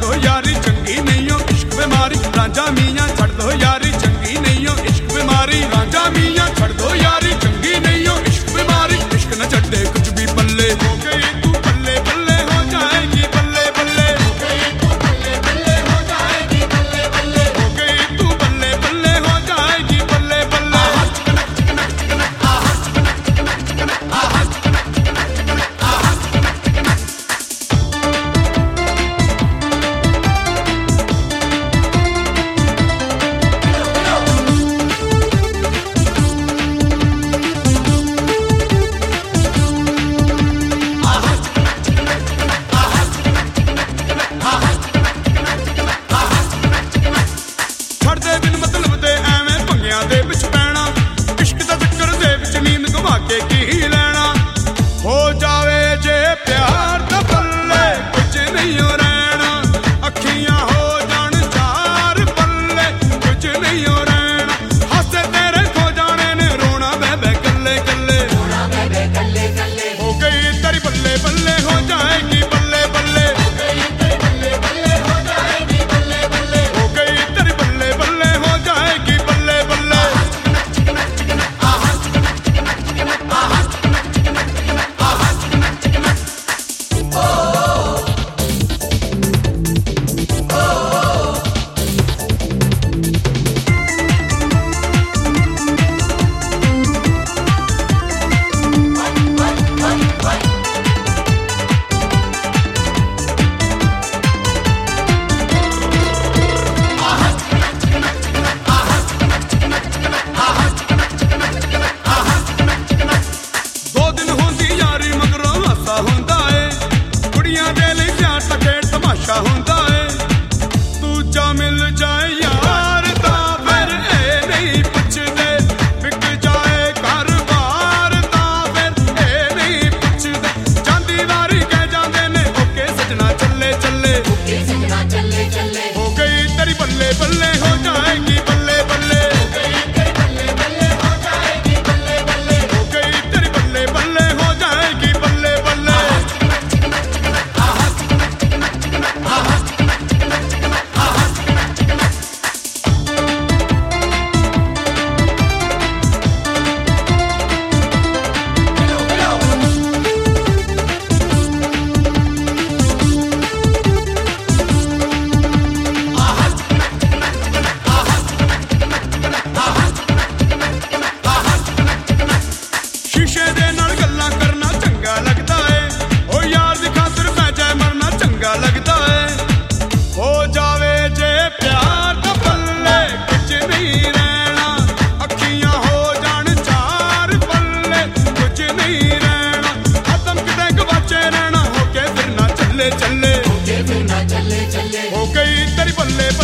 दो यारी चंगी नहीं हो इश्क बीमारी रांझा मियां छड़ दो यारी चंगी नहीं हो इश्क बीमारी रांझा मियां छड़ दो यारी चंगी नहीं हो इश्क बीमारी इश्क न छड़े कुछ भी पल्ले हो गई तू पल्ले पल्ले हो जाएगी पल्ले पल्ले हो गई तू पल्ले पल्ले हो जाएगी पल्ले पल्ले हो गई तू पल्ले पल्ले हो जाएगी पल्ले पल्ले चले हो गई तेरी बल्ले